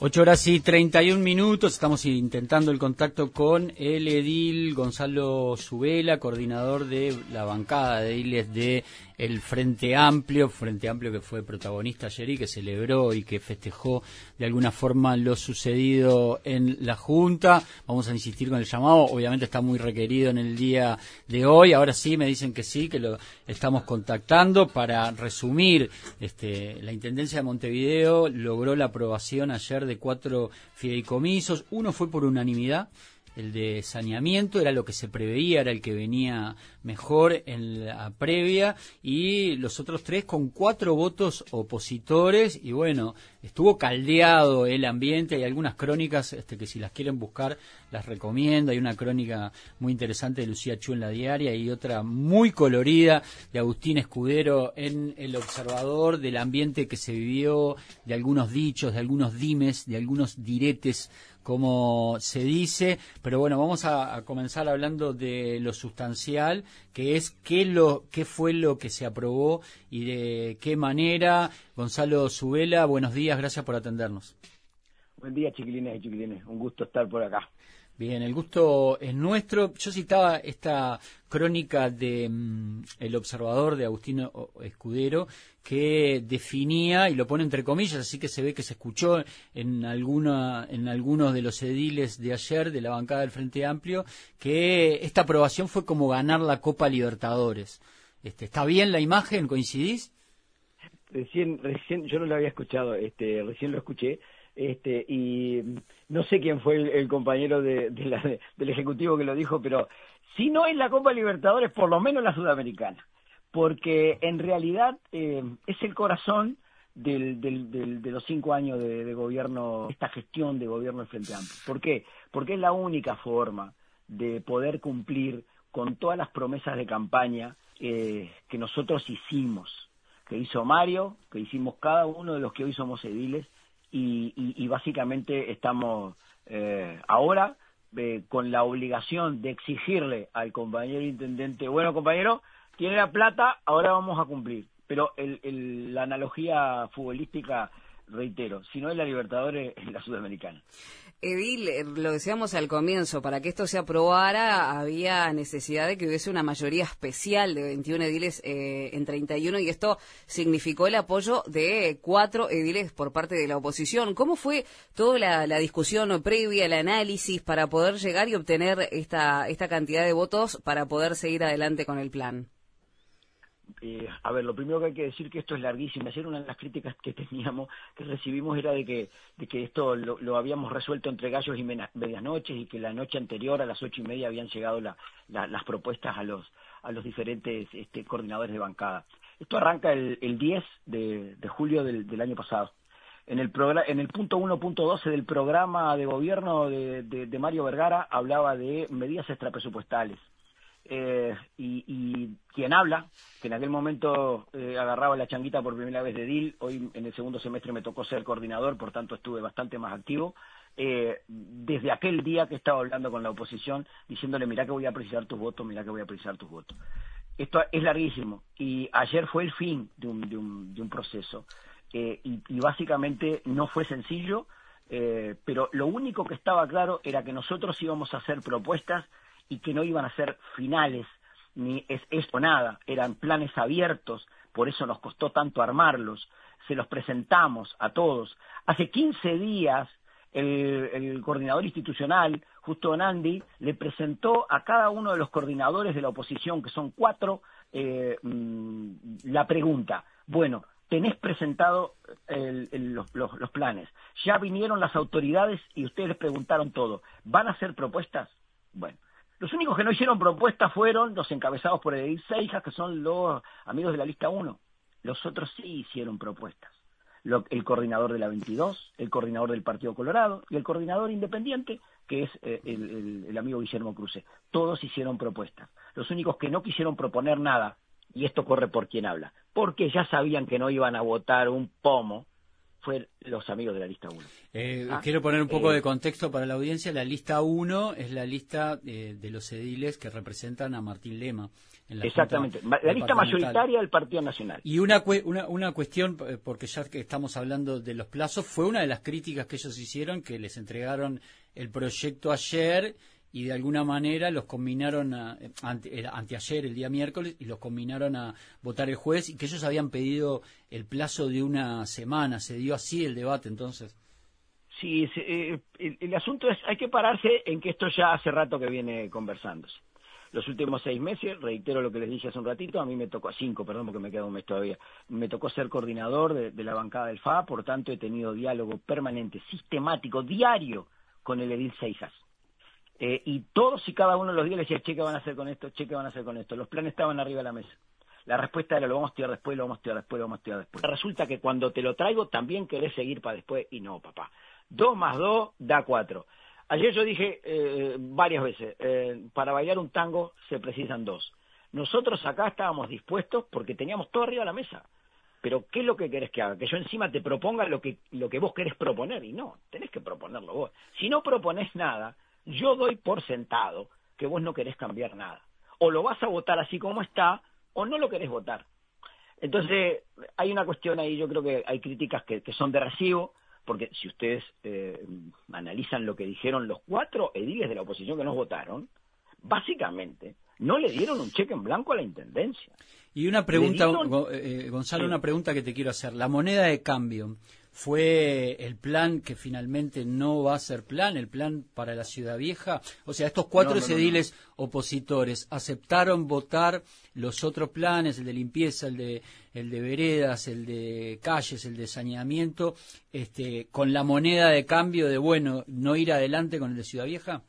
8:31, estamos intentando el contacto con el edil Gonzalo Zubela, coordinador de la bancada de ediles de el Frente Amplio que fue protagonista ayer y que celebró y que festejó de alguna forma lo sucedido en la Junta. Vamos a insistir con el llamado, obviamente está muy requerido en el día de hoy. Ahora sí, me dicen que sí, que lo estamos contactando. Para resumir, la Intendencia de Montevideo logró la aprobación ayer de 4 fideicomisos. Uno fue por unanimidad, el de saneamiento, era lo que se preveía, era el que venía mejor en la previa, y los otros 3 con 4 votos opositores. Y bueno, estuvo caldeado el ambiente. Hay algunas crónicas que si las quieren buscar las recomiendo. Hay una crónica muy interesante de Lucía Chu en La Diaria y otra muy colorida de Agustín Escudero en El Observador, del ambiente que se vivió, de algunos dichos, de algunos dimes, de algunos diretes, como se dice. Pero bueno, vamos a comenzar hablando de lo sustancial, que es qué fue lo que se aprobó y de qué manera. Gonzalo Zubela, buenos días, gracias por atendernos. Buen día, chiquilines y chiquilines, un gusto estar por acá. Bien, el gusto es nuestro. Yo citaba esta crónica de El Observador de Agustín Escudero, que definía, y lo pone entre comillas, así que se ve que se escuchó en algunos de los ediles de ayer de la bancada del Frente Amplio, que esta aprobación fue como ganar la Copa Libertadores. ¿Está bien la imagen? ¿Coincidís? Recién, yo no lo había escuchado, recién lo escuché. Y no sé quién fue el compañero del Ejecutivo que lo dijo, pero si no es la Copa Libertadores, por lo menos la Sudamericana, porque en realidad es el corazón de los 5 años de gobierno, esta gestión de gobierno del Frente Amplio. ¿Por qué? Porque es la única forma de poder cumplir con todas las promesas de campaña que nosotros hicimos, que hizo Mario, que hicimos cada uno de los que hoy somos ediles. Y básicamente estamos ahora con la obligación de exigirle al compañero intendente, bueno, compañero, tiene la plata, ahora vamos a cumplir. Pero la analogía futbolística, reitero, si no es la Libertadores, es la Sudamericana. Edil, lo decíamos al comienzo, para que esto se aprobara había necesidad de que hubiese una mayoría especial de 21 ediles en 31, y esto significó el apoyo de 4 ediles por parte de la oposición. ¿Cómo fue toda la discusión previa, el análisis para poder llegar y obtener esta cantidad de votos para poder seguir adelante con el plan? A ver, lo primero que hay que decir que esto es larguísimo. Ayer una de las críticas que recibimos era de que esto lo habíamos resuelto entre gallos y medias noches, y que la noche anterior a las 8:30 habían llegado las propuestas a los diferentes coordinadores de bancada. Esto arranca el 10 de julio del año pasado. En el punto 1.12 del programa de gobierno de Mario Vergara hablaba de medidas extrapresupuestales. Y quien habla, que en aquel momento agarraba la changuita por primera vez de edil, hoy en el segundo semestre me tocó ser coordinador, por tanto estuve bastante más activo, desde aquel día que estaba hablando con la oposición, diciéndole, mirá que voy a precisar tus votos, mirá que voy a precisar tus votos. Esto es larguísimo, y ayer fue el fin de un proceso, y básicamente no fue sencillo, pero lo único que estaba claro era que nosotros íbamos a hacer propuestas y que no iban a ser finales, ni esto nada, eran planes abiertos, por eso nos costó tanto armarlos, se los presentamos a todos. Hace 15 días el coordinador institucional, Justo Nandi, le presentó a cada uno de los coordinadores de la oposición, que son 4, la pregunta, bueno, tenés presentado los planes, ya vinieron las autoridades y ustedes les preguntaron todo, ¿van a hacer propuestas? Bueno, los únicos que no hicieron propuestas fueron los encabezados por Edil Seijas, que son los amigos de la lista 1. Los otros sí hicieron propuestas. El coordinador de la 22, el coordinador del Partido Colorado y el coordinador independiente, que es el amigo Guillermo Cruce. Todos hicieron propuestas. Los únicos que no quisieron proponer nada, y esto corre por quien habla, porque ya sabían que no iban a votar un pomo, fue los amigos de la lista 1. Quiero poner un poco de contexto para la audiencia. La lista 1 es la lista de los ediles que representan a Martín Lema. En la Exactamente, la lista mayoritaria del Partido Nacional. Y una cuestión, porque ya que estamos hablando de los plazos, fue una de las críticas que ellos hicieron, que les entregaron el proyecto ayer y de alguna manera los combinaron anteayer, el día miércoles, y los combinaron a votar el jueves, y que ellos habían pedido el plazo de una semana. ¿Se dio así el debate entonces? Sí, el asunto es, hay que pararse en que esto ya hace rato que viene conversándose. Los últimos 6 meses, reitero lo que les dije hace un ratito, a mí me tocó, 5, perdón, porque me queda un mes todavía, me tocó ser coordinador de la bancada del FA, por tanto he tenido diálogo permanente, sistemático, diario, con el edil Seijas. Y todos y cada uno de los días le decía, che, ¿qué van a hacer con esto? Che, ¿qué van a hacer con esto? Los planes estaban arriba de la mesa. La respuesta era, lo vamos a estudiar después, lo vamos a estudiar después, lo vamos a estudiar después. Resulta que cuando te lo traigo también querés seguir para después, y no, papá. 2 más 2 da 4. Ayer yo dije varias veces, para bailar un tango se precisan 2. Nosotros acá estábamos dispuestos porque teníamos todo arriba de la mesa. Pero ¿qué es lo que querés que haga? Que yo encima te proponga lo que vos querés proponer, y no, tenés que proponerlo vos. Si no proponés nada, yo doy por sentado que vos no querés cambiar nada. O lo vas a votar así como está, o no lo querés votar. Entonces, hay una cuestión ahí, yo creo que hay críticas que son de recibo, porque si ustedes analizan lo que dijeron los 4 ediles de la oposición que nos votaron, básicamente no le dieron un cheque en blanco a la Intendencia. Y una pregunta, Gonzalo, sí. Una pregunta que te quiero hacer. La moneda de cambio, ¿fue el plan que finalmente no va a ser plan, el plan para la Ciudad Vieja? O sea, estos 4 ediles opositores aceptaron votar los otros planes, el de limpieza, el de veredas, el de calles, el de saneamiento, con la moneda de cambio de, bueno, no ir adelante con el de Ciudad Vieja.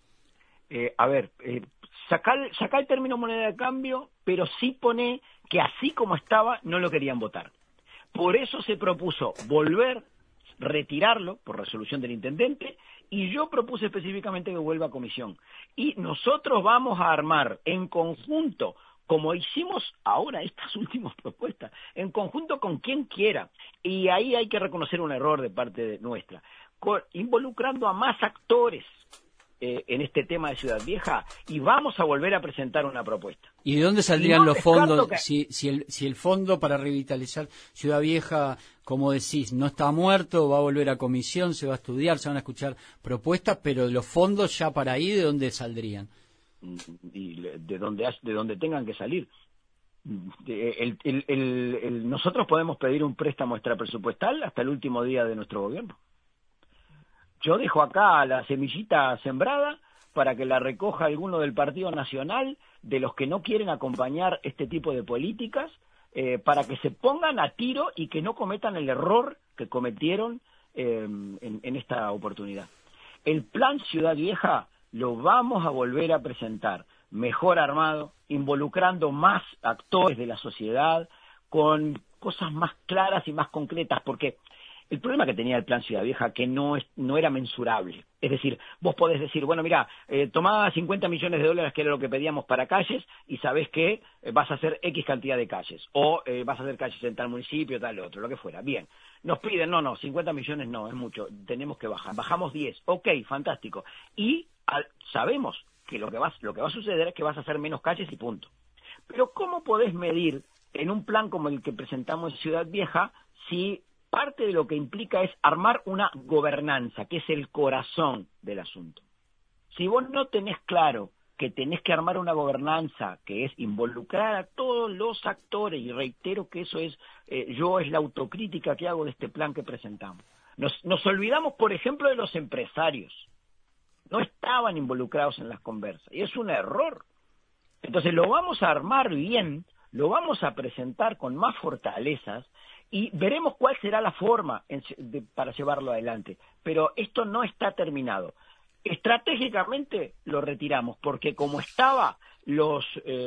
Sacá el término moneda de cambio, pero sí pone que así como estaba no lo querían votar. Por eso se propuso retirarlo por resolución del intendente, y yo propuse específicamente que vuelva a comisión. Y nosotros vamos a armar en conjunto, como hicimos ahora estas últimas propuestas, en conjunto con quien quiera, y ahí hay que reconocer un error de parte nuestra, involucrando a más actores en este tema de Ciudad Vieja, y vamos a volver a presentar una propuesta. ¿Y de dónde saldrían los fondos? Si el fondo para revitalizar Ciudad Vieja, como decís, no está muerto, va a volver a comisión, se va a estudiar, se van a escuchar propuestas, pero los fondos ya para ahí, ¿de dónde saldrían? Y de donde tengan que salir. Nosotros podemos pedir un préstamo extrapresupuestal hasta el último día de nuestro gobierno. Yo dejo acá la semillita sembrada para que la recoja alguno del Partido Nacional, de los que no quieren acompañar este tipo de políticas, para que se pongan a tiro y que no cometan el error que cometieron en esta oportunidad. El plan Ciudad Vieja lo vamos a volver a presentar mejor armado, involucrando más actores de la sociedad, con cosas más claras y más concretas, porque el problema que tenía el plan Ciudad Vieja que no era mensurable. Es decir, vos podés decir, bueno, mira, tomá 50 millones de dólares, que era lo que pedíamos para calles, y sabés que vas a hacer X cantidad de calles, o vas a hacer calles en tal municipio, tal otro, lo que fuera. Bien, nos piden, no, 50 millones no, es mucho, tenemos que bajar. Bajamos 10, ok, fantástico. Y sabemos que lo que va a suceder es que vas a hacer menos calles y punto. Pero ¿cómo podés medir en un plan como el que presentamos en Ciudad Vieja si parte de lo que implica es armar una gobernanza, que es el corazón del asunto? Si vos no tenés claro que tenés que armar una gobernanza, que es involucrar a todos los actores, y reitero que eso es la autocrítica que hago de este plan que presentamos. Nos olvidamos, por ejemplo, de los empresarios. No estaban involucrados en las conversas, y es un error. Entonces lo vamos a armar bien, lo vamos a presentar con más fortalezas, y veremos cuál será la forma para llevarlo adelante. Pero esto no está terminado. Estratégicamente lo retiramos, porque como estaba, los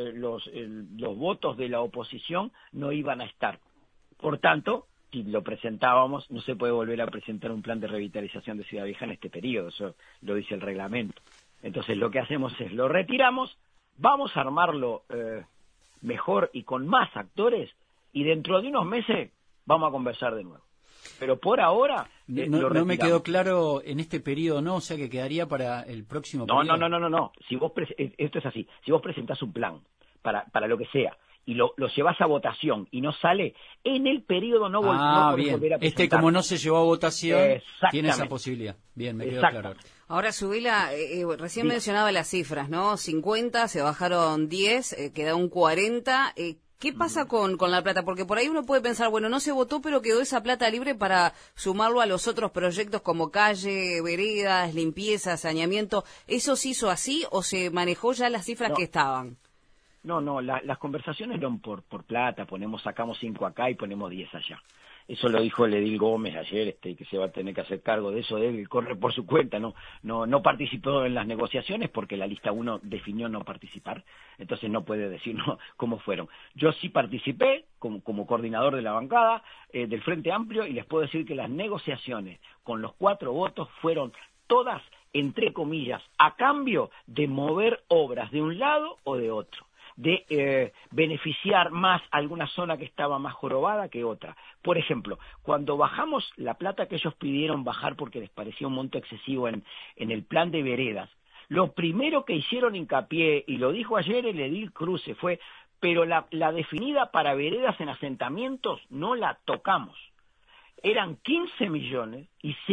votos de la oposición no iban a estar. Por tanto, si lo presentábamos, no se puede volver a presentar un plan de revitalización de Ciudad Vieja en este periodo, eso lo dice el reglamento. Entonces lo que hacemos es, lo retiramos, vamos a armarlo mejor y con más actores, y dentro de unos meses vamos a conversar de nuevo. Pero por ahora no me quedó claro en este periodo, ¿no? O sea, que quedaría para el próximo periodo. No. Si vos esto es así. Si vos presentás un plan para lo que sea y lo llevas a votación y no sale, en el periodo no podés volver a presentar. Como no se llevó a votación, tiene esa posibilidad. Bien, me quedó claro. Ahora, Subela, recién mencionaba las cifras, ¿no? 50, se bajaron 10, quedaron 40. ¿Qué pasa con La Plata? Porque por ahí uno puede pensar, bueno, no se votó, pero quedó esa plata libre para sumarlo a los otros proyectos como calle, veredas, limpieza, saneamiento. ¿Eso se hizo así o se manejó ya las cifras que estaban? No, las conversaciones eran por plata, sacamos 5 acá y ponemos 10 allá. Eso lo dijo el edil Gómez ayer, que se va a tener que hacer cargo de eso, él corre por su cuenta, no participó en las negociaciones porque la lista 1 definió no participar, entonces no puede decirnos cómo fueron. Yo sí participé como coordinador de la bancada del Frente Amplio y les puedo decir que las negociaciones con los 4 votos fueron todas, entre comillas, a cambio de mover obras de un lado o de otro, de beneficiar más alguna zona que estaba más jorobada que otra. Por ejemplo, cuando bajamos la plata que ellos pidieron bajar porque les parecía un monto excesivo en el plan de veredas, lo primero que hicieron hincapié, y lo dijo ayer el edil Cruce, fue, pero la definida para veredas en asentamientos no la tocamos. Eran 15 millones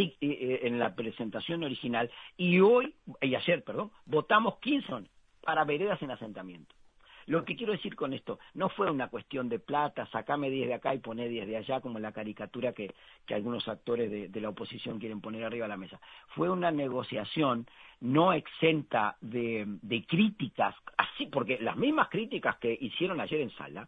en la presentación original y ayer, votamos 15 para veredas en asentamientos. Lo que quiero decir con esto, no fue una cuestión de plata, sacame 10 de acá y poné 10 de allá, como la caricatura que algunos actores de la oposición quieren poner arriba de la mesa. Fue una negociación no exenta de críticas, así, porque las mismas críticas que hicieron ayer en sala,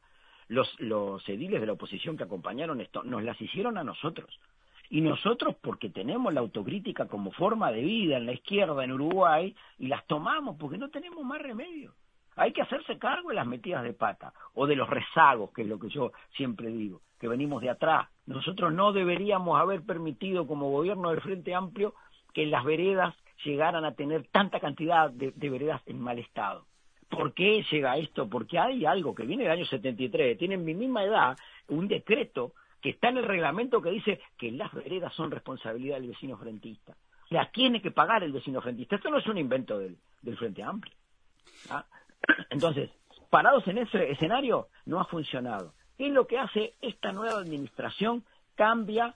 los ediles de la oposición que acompañaron esto, nos las hicieron a nosotros. Y nosotros, porque tenemos la autocrítica como forma de vida en la izquierda, en Uruguay, y las tomamos porque no tenemos más remedio. Hay que hacerse cargo de las metidas de pata o de los rezagos, que es lo que yo siempre digo, que venimos de atrás. Nosotros no deberíamos haber permitido como gobierno del Frente Amplio que las veredas llegaran a tener tanta cantidad de veredas en mal estado. ¿Por qué llega esto? Porque hay algo que viene del año 73, tienen mi misma edad, un decreto que está en el reglamento que dice que las veredas son responsabilidad del vecino frentista. Las tiene que pagar el vecino frentista. Esto no es un invento del Frente Amplio. ¿Ah? Entonces, parados en ese escenario, no ha funcionado. ¿Qué es lo que hace esta nueva administración? Cambia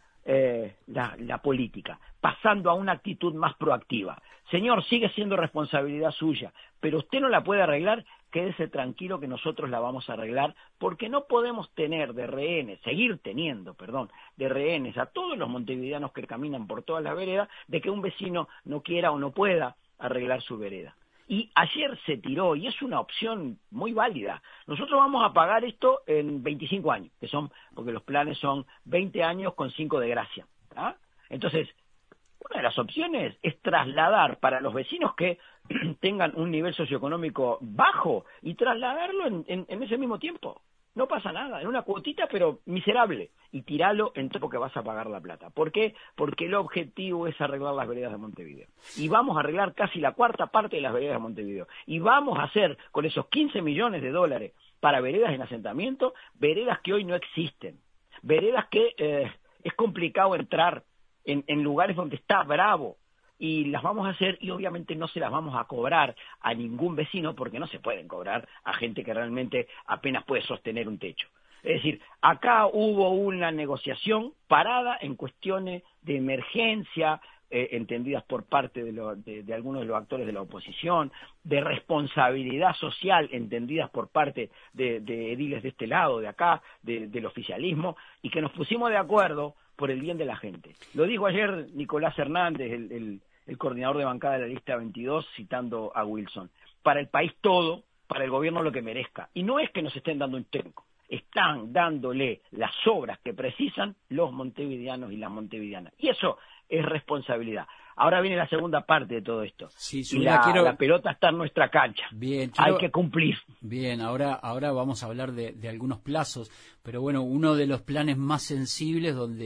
la política, pasando a una actitud más proactiva. Señor, sigue siendo responsabilidad suya, pero usted no la puede arreglar, quédese tranquilo que nosotros la vamos a arreglar, porque no podemos tener seguir teniendo de rehenes a todos los montevideanos que caminan por todas las veredas, de que un vecino no quiera o no pueda arreglar su vereda. Y ayer se tiró, y es una opción muy válida. Nosotros vamos a pagar esto en 25 años, porque los planes son 20 años con 5 de gracia. ¿Ah? Entonces, una de las opciones es trasladar para los vecinos que tengan un nivel socioeconómico bajo y trasladarlo en ese mismo tiempo. No pasa nada, en una cuotita pero miserable, y tiralo en todo que vas a pagar la plata. ¿Por qué? Porque el objetivo es arreglar las veredas de Montevideo. Y vamos a arreglar casi la cuarta parte de las veredas de Montevideo. Y vamos a hacer con esos 15 millones de dólares para veredas en asentamiento, veredas que hoy no existen. Veredas que es complicado entrar en lugares donde está bravo. Y las vamos a hacer y obviamente no se las vamos a cobrar a ningún vecino porque no se pueden cobrar a gente que realmente apenas puede sostener un techo. Es decir, acá hubo una negociación parada en cuestiones de emergencia, entendidas por parte de algunos de los actores de la oposición, de responsabilidad social entendidas por parte de ediles de este lado, de acá, del oficialismo, y que nos pusimos de acuerdo por el bien de la gente. Lo dijo ayer Nicolás Hernández, el coordinador de bancada de la lista 22, citando a Wilson. Para el país todo, para el gobierno lo que merezca. Y no es que nos estén dando un tenco, están dándole las obras que precisan los montevideanos y las montevideanas. Y eso es responsabilidad. Ahora viene la segunda parte de todo esto. Sí, y la pelota está en nuestra cancha. Bien, hay que cumplir. Bien, ahora vamos a hablar de algunos plazos, pero bueno, uno de los planes más sensibles donde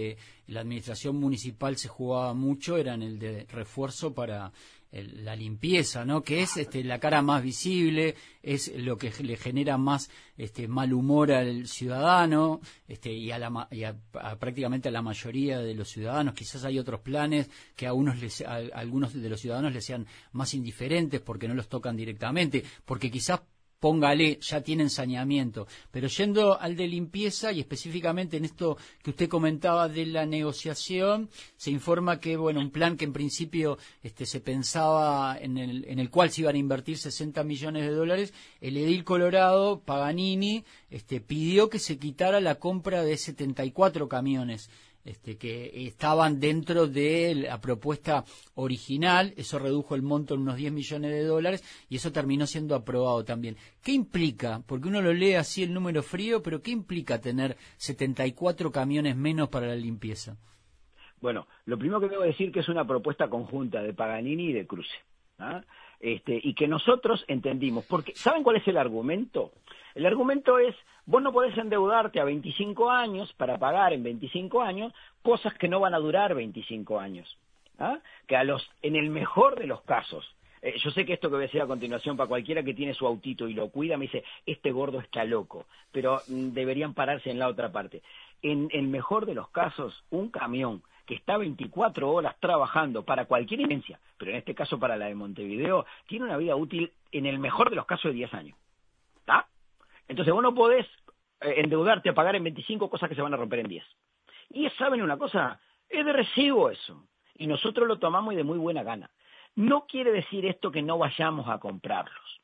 la administración municipal se jugaba mucho era en el de refuerzo para la limpieza, ¿no? Que es la cara más visible, es lo que le genera más mal humor al ciudadano y prácticamente a la mayoría de los ciudadanos. Quizás hay otros planes que a algunos de los ciudadanos les sean más indiferentes porque no los tocan directamente, porque quizás póngale, ya tienen saneamiento. Pero yendo al de limpieza y específicamente en esto que usted comentaba de la negociación, se informa que, bueno, un plan que en principio se pensaba en el cual se iban a invertir 60 millones de dólares, el edil colorado, Paganini, pidió que se quitara la compra de 74 camiones. Que estaban dentro de la propuesta original. Eso redujo el monto en unos 10 millones de dólares y eso terminó siendo aprobado también. ¿Qué implica? Porque uno lo lee así el número frío, pero ¿qué implica tener 74 camiones menos para la limpieza? Bueno, lo primero que debo decir que es una propuesta conjunta de Paganini y de Cruce, ¿ah? Y que nosotros entendimos, porque ¿saben cuál es el argumento? El argumento es, vos no podés endeudarte a 25 años para pagar en 25 años cosas que no van a durar 25 años, ¿ah? Que en el mejor de los casos, yo sé que esto que voy a decir a continuación, para cualquiera que tiene su autito y lo cuida, me dice, este gordo está loco, pero deberían pararse en la otra parte. En el mejor de los casos, un camión que está 24 horas trabajando para cualquier inencia, pero en este caso para la de Montevideo, tiene una vida útil en el mejor de los casos de 10 años. ¿Está? Entonces vos no podés endeudarte a pagar en 25 cosas que se van a romper en 10. Y ¿saben una cosa? Es de recibo eso. Y nosotros lo tomamos y de muy buena gana. No quiere decir esto que no vayamos a comprarlos.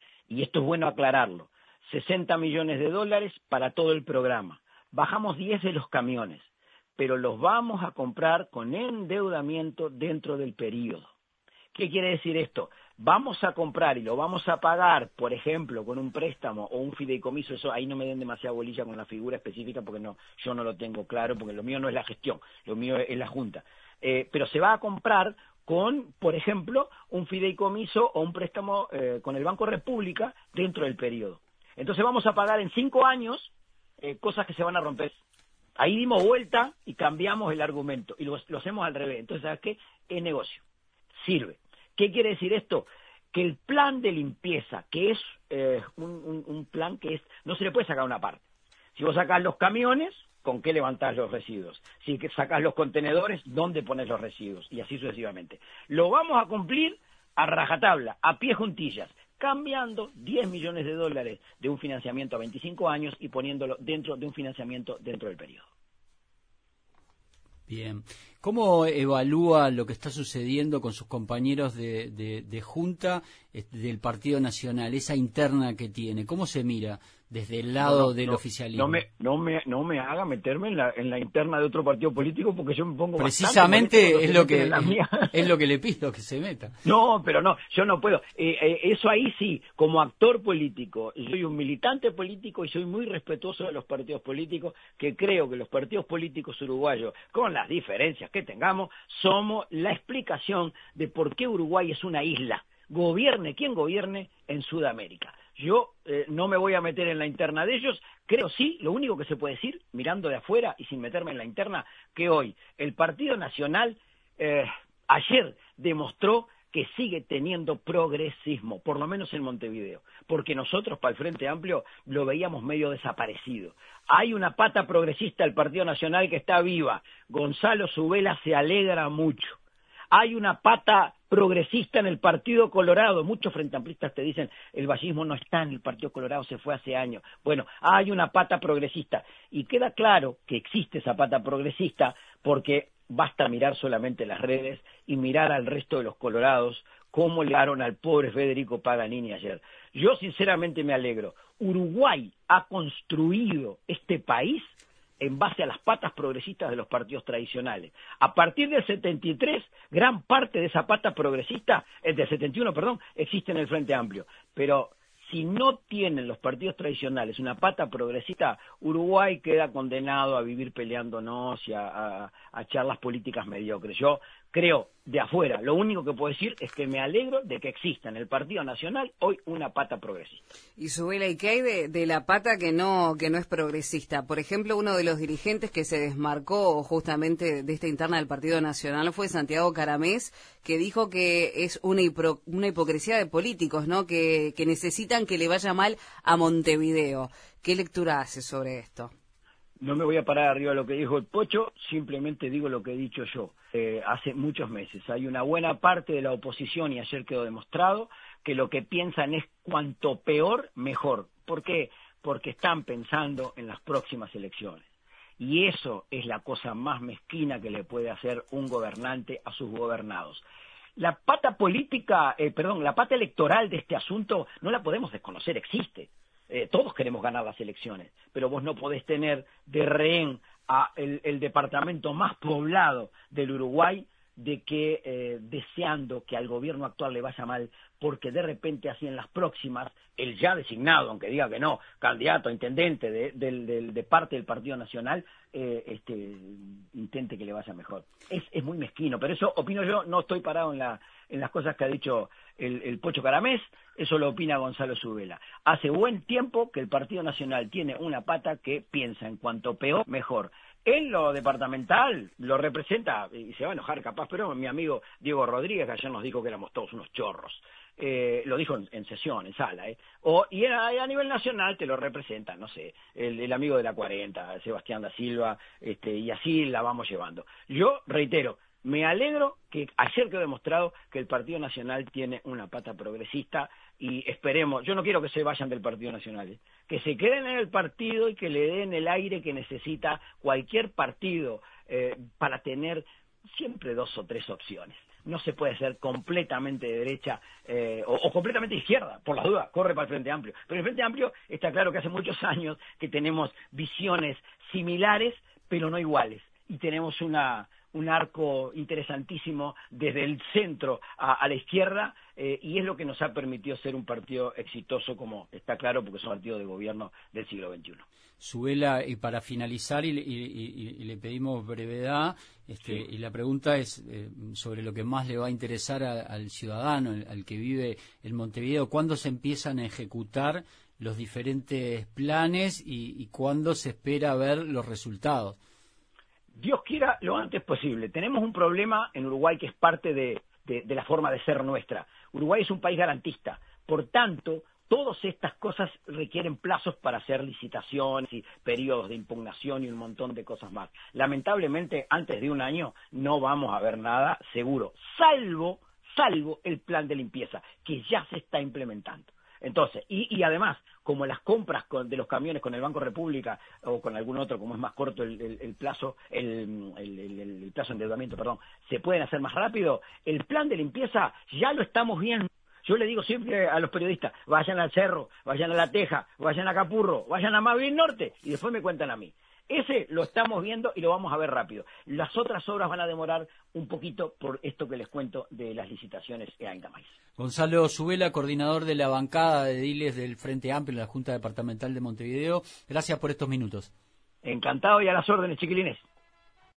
Y esto es bueno aclararlo. 60 millones de dólares para todo el programa. Bajamos 10 de los camiones, pero los vamos a comprar con endeudamiento dentro del periodo. ¿Qué quiere decir esto? Vamos a comprar y lo vamos a pagar, por ejemplo, con un préstamo o un fideicomiso. Eso ahí no me den demasiada bolilla con la figura específica porque yo no lo tengo claro, porque lo mío no es la gestión, lo mío es la Junta. Pero se va a comprar con, por ejemplo, un fideicomiso o un préstamo con el Banco República dentro del periodo. Entonces vamos a pagar en 5 años cosas que se van a romper. Ahí dimos vuelta y cambiamos el argumento y lo hacemos al revés. Entonces, ¿sabes qué? Es negocio. Sirve. ¿Qué quiere decir esto? Que el plan de limpieza, que es un plan que no se le puede sacar una parte. Si vos sacás los camiones, ¿con qué levantás los residuos? Si sacás los contenedores, ¿dónde pones los residuos? Y así sucesivamente. Lo vamos a cumplir a rajatabla, a pie juntillas, cambiando 10 millones de dólares de un financiamiento a 25 años y poniéndolo dentro de un financiamiento dentro del periodo. Bien. ¿Cómo evalúa lo que está sucediendo con sus compañeros de Junta del Partido Nacional, esa interna que tiene? ¿Cómo se mira desde el lado del oficialismo? No me haga meterme en la interna de otro partido político porque yo me pongo precisamente es lo que le pido, que se meta. No, pero no, yo no puedo. Eso ahí sí, como actor político, soy un militante político y soy muy respetuoso de los partidos políticos, que creo que los partidos políticos uruguayos, con las diferencias que tengamos, somos la explicación de por qué Uruguay es una isla, gobierne quien gobierne en Sudamérica. Yo no me voy a meter en la interna de ellos, creo sí, lo único que se puede decir, mirando de afuera y sin meterme en la interna, que hoy el Partido Nacional ayer demostró que sigue teniendo progresismo, por lo menos en Montevideo, porque nosotros para el Frente Amplio lo veíamos medio desaparecido. Hay una pata progresista del Partido Nacional que está viva, Gonzalo Subela se alegra mucho. Hay una pata progresista en el Partido Colorado, muchos frenteamplistas te dicen, el vallismo no está en el Partido Colorado, se fue hace años. Bueno, hay una pata progresista, y queda claro que existe esa pata progresista porque basta mirar solamente las redes y mirar al resto de los colorados cómo le dieron al pobre Federico Paganini ayer. Yo sinceramente me alegro. Uruguay ha construido este país en base a las patas progresistas de los partidos tradicionales. A partir del 73, gran parte de esa pata progresista, del 71, perdón, existe en el Frente Amplio. Pero si no tienen los partidos tradicionales una pata progresista, Uruguay queda condenado a vivir peleándonos y a charlas políticas mediocres. Yo creo, de afuera. Lo único que puedo decir es que me alegro de que exista en el Partido Nacional hoy una pata progresista. Y Subela, ¿y qué hay de la pata que no es progresista? Por ejemplo, uno de los dirigentes que se desmarcó justamente de esta interna del Partido Nacional fue Santiago Caramés, que dijo que es una hipocresía de políticos, ¿no? Que necesitan que le vaya mal a Montevideo. ¿Qué lectura hace sobre esto? No me voy a parar arriba de lo que dijo el Pocho, simplemente digo lo que he dicho yo hace muchos meses. Hay una buena parte de la oposición, y ayer quedó demostrado, que lo que piensan es cuanto peor, mejor. ¿Por qué? Porque están pensando en las próximas elecciones. Y eso es la cosa más mezquina que le puede hacer un gobernante a sus gobernados. La pata política, la pata electoral de este asunto no la podemos desconocer, existe. Todos queremos ganar las elecciones, pero vos no podés tener de rehén a el departamento más poblado del Uruguay de que deseando que al gobierno actual le vaya mal, porque de repente así en las próximas, el ya designado, aunque diga que no, candidato a intendente de parte del Partido Nacional, intente que le vaya mejor. Es muy mezquino, pero eso opino yo, no estoy parado en las cosas que ha dicho el Pocho Caramés, eso lo opina Gonzalo Subela. Hace buen tiempo que el Partido Nacional tiene una pata que piensa en cuanto peor, mejor. En lo departamental lo representa, y se va a enojar capaz, pero mi amigo Diego Rodríguez, que ayer nos dijo que éramos todos unos chorros. Lo dijo en sesión, en sala. Y a nivel nacional te lo representan, no sé, el amigo de la 40, Sebastián da Silva, y así la vamos llevando. Yo reitero, me alegro que ayer quedó demostrado que el Partido Nacional tiene una pata progresista y esperemos, yo no quiero que se vayan del Partido Nacional, que se queden en el partido y que le den el aire que necesita cualquier partido para tener siempre 2 o 3 opciones. No se puede ser completamente de derecha o completamente de izquierda, por las dudas, corre para el Frente Amplio. Pero el Frente Amplio está claro que hace muchos años que tenemos visiones similares, pero no iguales. Y tenemos un arco interesantísimo desde el centro a la izquierda, y es lo que nos ha permitido ser un partido exitoso, como está claro, porque es un partido de gobierno del siglo XXI. Subela, y para finalizar, y le pedimos brevedad, Sí. y la pregunta es sobre lo que más le va a interesar al ciudadano, al que vive en Montevideo. ¿Cuándo se empiezan a ejecutar los diferentes planes y cuándo se espera ver los resultados? Dios quiera lo antes posible. Tenemos un problema en Uruguay que es parte de la forma de ser nuestra. Uruguay es un país garantista, por tanto, todas estas cosas requieren plazos para hacer licitaciones y periodos de impugnación y un montón de cosas más. Lamentablemente, antes de un año no vamos a ver nada seguro, salvo el plan de limpieza, que ya se está implementando. Entonces, y además, como las compras de los camiones con el Banco República o con algún otro, como es más corto el plazo, el plazo de endeudamiento, se pueden hacer más rápido, el plan de limpieza ya lo estamos viendo. Yo le digo siempre a los periodistas, vayan al Cerro, vayan a La Teja, vayan a Capurro, vayan a Malvin Norte, y después me cuentan a mí. Ese lo estamos viendo y lo vamos a ver rápido. Las otras obras van a demorar un poquito por esto que les cuento de las licitaciones en Gamay. Gonzalo Subela, coordinador de la bancada de ediles del Frente Amplio en la Junta Departamental de Montevideo. Gracias por estos minutos. Encantado y a las órdenes, chiquilines.